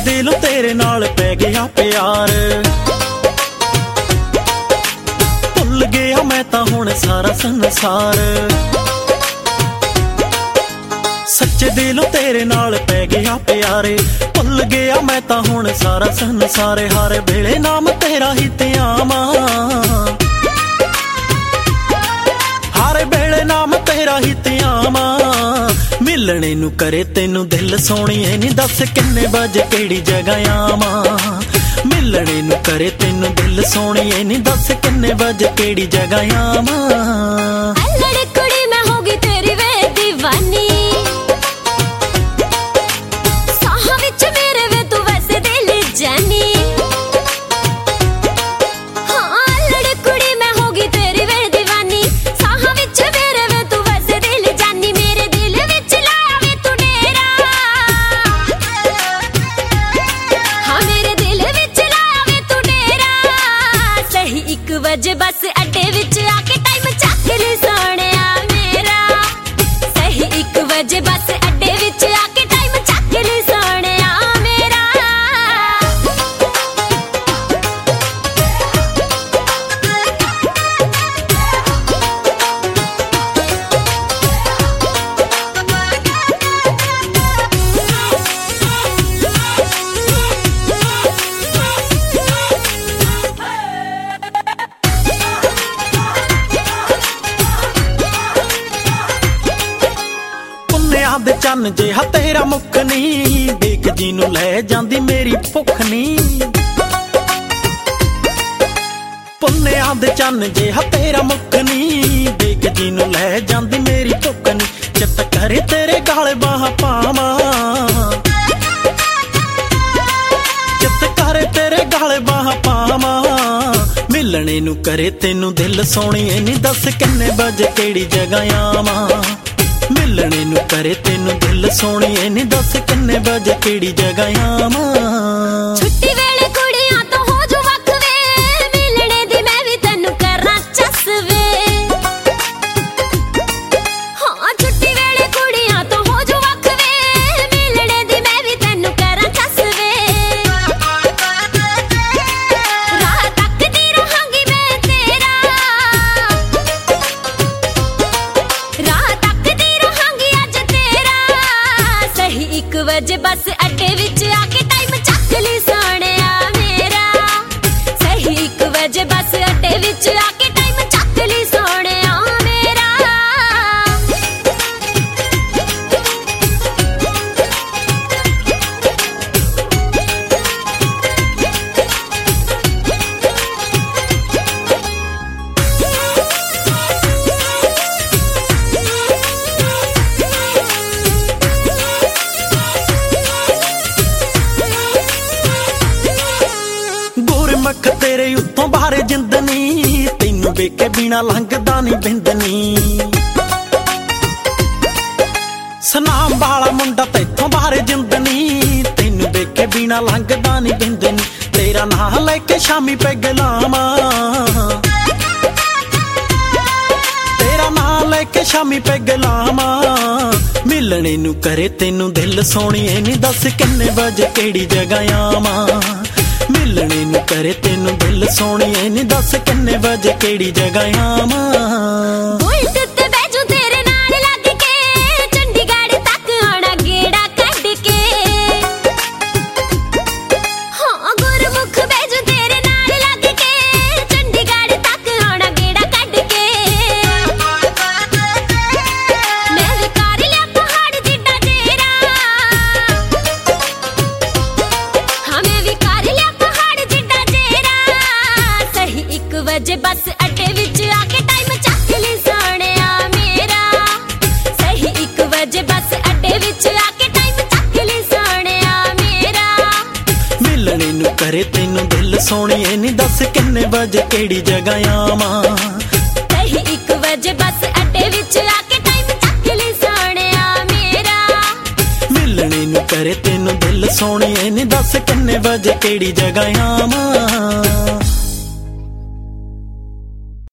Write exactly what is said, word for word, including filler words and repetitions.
ਦਿਲੋਂ ਤੇਰੇ ਨਾਲ ਪੈ ਗਿਆ ਪਿਆਰ, ਭੁੱਲ ਗਿਆ ਮੈਂ ਤਾਂ ਹੁਣ ਸਾਰਾ ਸੰਸਾਰ। ਸੱਚੇ ਦਿਲੋਂ ਤੇਰੇ ਨਾਲ ਪੈ ਗਿਆ ਪਿਆਰੇ, ਭੁੱਲ ਗਿਆ ਮੈਂ ਤਾਂ ਹੁਣ ਸਾਰਾ ਸੰਸਾਰ। ਹਰ ਵੇਲੇ ਨਾਮ ਤੇਰਾ ਹੀ ਧਿਆਵਾਂ, ਹਰ ਵੇਲੇ ਨਾਮ ਤੇਰਾ ਹੀ ਧਿਆਵਾਂ। ਮਿਲਣੇ ਨੂੰ ਕਰੇ ਤੈਨੂੰ ਦਿਲ ਸੋਹਣੀਏ ਨੀ, ਦੱਸ ਕਿੰਨੇ ਵਜੇ ਕਿਹੜੀ ਜਗ੍ਹਾ ਆਵਾਂ। ਮਿਲਣੇ ਨੂੰ ਕਰੇ ਤੈਨੂੰ ਦਿਲ ਸੋਹਣੀਏ ਨੀ, ਦੱਸ ਕਿੰਨੇ ਵਜੇ ਕਿਹੜੀ ਜਗ੍ਹਾ ਆਵਾਂ। ਲੜੇ ਕੁੜੀ ਮੈਂ ਹੋ ਗਈ ਤੇਰੀ ਵੇ دیਵਾਨੀ, ਸਾਹਾਂ ਵਿੱਚ ਮੇਰੇ ਵੇ ਤੂੰ ਵੈਸੇ ਦਿਲ ਜਾਨੀ। ਹਾਂ ਲੜੇ ਕੁੜੀ ਮੈਂ ਹੋ ਗਈ ਤੇਰੀ ਵੇ دیਵਾਨੀ, ਸਾਹਾਂ ਵਿੱਚ ਮੇਰੇ ਵੇ ਤੂੰ ਵੈਸੇ ਦਿਲ ਜਾਨੀ। ਮੇਰੇ ਦਿਲ ਵਿੱਚ ਲਾਇਆ ਵੇ ਤੂੰ ਡੇਰਾ, ਹਾਂ ਮੇਰੇ ਦਿਲ ਵਿੱਚ ਲਾਇਆ ਵੇ ਤੂੰ ਡੇਰਾ। ਸਹੀ ਇੱਕ ਵਜੇ ਬਸ ਅੱਡੇ ਵਿੱਚ ਆ ਕੇ ਟਾਈਮ ਚੱਕ ਲਈ ਸੋਹਣਿਆ ਮੇਰਾ, ਸਹੀ ਇੱਕ ਵਜੇ ਬਸ ਅੱਡੇ ਵਿੱਚ ਆ ਕੇ ਟਾਈਮ ਚੱਕ ਲਈ ਸੋਹਣਿਆ ਮੇਰਾ। ਦੇ ਚੰਨ ਜਿਹਾ ਤੇਰਾ ਮੁੱਖ ਨੀ, ਦੇਖ ਜੀ ਨੂੰ ਲੈ ਜਾਂਦੀ ਮੇਰੀ ਭੁੱਖ ਨੀ। ਪੁੰਨਿਆਂ ਦੇ ਚੰਨ ਜਿਹਾ ਤੇਰਾ ਮੁੱਖ ਨੀ, ਦੇਖ ਜੀ ਨੂੰ ਲੈ ਜਾਂਦੀ ਮੇਰੀ ਭੁੱਖ ਨੀ। ਚਿੱਤ ਕਰੇ ਤੇਰੇ ਗਾਲ ਬਾਹਾਂ ਪਾਵਾਂ, ਚਿੱਤ ਕਰੇ ਤੇਰੇ ਗਾਲ ਬਾਹਾਂ ਪਾਵਾਂ। ਮਿਲਣੇ ਨੂੰ ਕਰੇ ਤੈਨੂੰ ਦਿਲ ਸੋਹਣੀਏ ਨੀ, ਦੱਸ ਕਿੰਨੇ ਵਜੇ ਕਿਹੜੀ ਜਗ੍ਹਾ ਆਵਾਂ। ਮਿਲਣੇ ਨੂੰ ਕਰੇ ਤੈਨੂੰ ਦਿਲ ਸੋਹਣੀਏ ਨੀ, ਦੱਸ ਕਿੰਨੇ ਵਜੇ ਕਿਹੜੀ ਜਗ੍ਹਾ ਆਵਾਂ। ਛੁੱਟੀ ਵੇਲੇ ਕੁੜੀਆਂ ਤੋਂ ਹੋ ਜੋ ਵੱਖ ਵੇ, ਮਿਲਣੇ ਦੀ ਮੈਂ ਵੀ ਤੈਨੂੰ ਕਰਾਂ ਚੱਸ ਵੇ। ਹਾਂ ਛੁੱਟੀ ਵੇਲੇ ਕੁੜੀਆਂ ਤੋਂ ਹੋ ਜੋ ਵੱਖ ਵੇ, ਮਿਲਣੇ ਦੀ ਮੈਂ ਵੀ ਤੈਨੂੰ ਕਰਾਂ ਚੱਸ ਵੇ। ਰਾਹ ਤੱਕਦੀ ਰਹਾਂਗੀ ਮੈਂ ਤੇਰਾ, ਰਾਹ ਤੱਕਦੀ ਰਹਾਂਗੀ ਅੱਜ ਤੇਰਾ। ਸਹੀ ਇੱਕ ਵਜੇ ਬਸ ਅੱਡੇ ਵਿੱਚ ਆ ਕੇ ਟਾਈਮ ਚੱਕ ਲਈ ਸੋਹਣਿਆ ਮੇਰਾ, ਸਹੀ ਇੱਕ ਵਜੇ ਬਸ ਅੱਡੇ ਵਿੱਚ ਆ ਕੇ ਟਾਈਮ ਚੱਕ ਲਈ ਸੋਹਣਿਆ ਮੇਰਾ। ਮੱਖ ਤੇਰੇ ਉੱਤੋਂ ਬਾਹਰ ਜਿੰਦਨੀ, ਤੈਨੂੰ ਵੇਖ ਕੇ ਬਿਨਾ ਲੰਘਦਾ ਨੀ ਬਿੰਦਨੀ। ਸਨਾਮ ਵਾਲਾ ਮੁੰਡਾ ਤੈਥੋਂ ਬਾਹਰ ਜਿੰਦਨੀ, ਤੈਨੂੰ ਵੇਖ ਕੇ ਬਿਨਾ ਲੰਘਦਾ ਨੀ ਬਿੰਦਨੀ। ਤੇਰਾ ਨਾਂ ਲੈ ਕੇ ਸ਼ਾਮੀ ਪੈਗ ਲਾਵਾਂ, ਤੇਰਾ ਨਾਂ ਲੈ ਕੇ ਸ਼ਾਮੀ ਪੈਗ ਲਾਵਾਂ। ਮਿਲਣੇ ਨੂੰ ਕਰੇ ਤੈਨੂੰ ਦਿਲ ਸੋਹਣੀਏ ਨੀ, ਦੱਸ ਕਿੰਨੇ ਵਜੇ ਕਿਹੜੀ ਜਗ੍ਹਾ ਆਵਾਂ। ਮਿਲਣੇ ਨੂੰ ਕਰੇ ਤੈਨੂੰ ਦਿਲ ਸੋਹਣੀਏ ਨੀ, ਦੱਸ ਕਿੰਨੇ ਵਜੇ ਕਿਹੜੀ ਜਗ੍ਹਾ ਆਵਾਂ। ਬੁਲਟ ਤੇ ਬੈਜੂ ਤੇਰੇ ਨਾਲ ਲੱਗ ਕੇ, ਚੰਡੀਗੜ੍ਹ ਤੱਕ ਆਉਣਾ ਗੇੜਾ ਕੱਢ ਕੇ। ਹਾਂ ਗੁਰਮੁਖ ਬੈਜੂ ਤੇਰੇ ਨਾਲ ਲੱਗ ਕੇ, ਚੰਡੀਗੜ੍ਹ ਤੱਕ ਆਉਣਾ ਗੇੜਾ ਕੱਢ ਕੇ। ਮੈਂ ਵੀ ਕਰ ਲਿਆ ਪਹਾੜ ਜਿੱਡਾ ਡੇਰਾ, ਹਾਂ ਮੈਂ ਵੀ ਕਰ ਲਿਆ ਵਜੇ ਬਸ ਅੱਡੇ ਵਿੱਚ ਆ ਕੇ ਟਾਈਮ ਚੱਕ ਲਈ ਸੋਹਣਿਆ ਮੇਰਾ, ਸਹੀ ਇੱਕ ਵਜੇ ਬਸ ਅੱਡੇ ਵਿੱਚ ਆ ਕੇ ਟਾਈਮ ਚੱਕ ਲਈ ਸੋਹਣਿਆ ਮੇਰਾ। ਮਿਲਣੇ ਨੂੰ ਕਰੇ ਤੈਨੂੰ ਦਿਲ ਸੋਹਣੀਏ ਨੀ, ਦੱਸ ਕਿੰਨੇ ਵਜੇ ਕਿਹੜੀ ਜਗ੍ਹਾ ਆਵਾਂ। ਸਹੀ ਇੱਕ ਵਜੇ ਬਸ ਅੱਡੇ ਵਿੱਚ ਆ ਕੇ ਟਾਈਮ ਚੱਕ ਲਈ ਸੋਹਣਿਆ ਮੇਰਾ। ਮਿਲਣੇ ਨੂੰ ਕਰੇ ਤੈਨੂੰ ਦਿਲ ਸੋਹਣੀਏ ਨੀ, ਦੱਸ ਕਿੰਨੇ ਵਜੇ ਕਿਹੜੀ ਜਗ੍ਹਾ ਆਵਾਂ।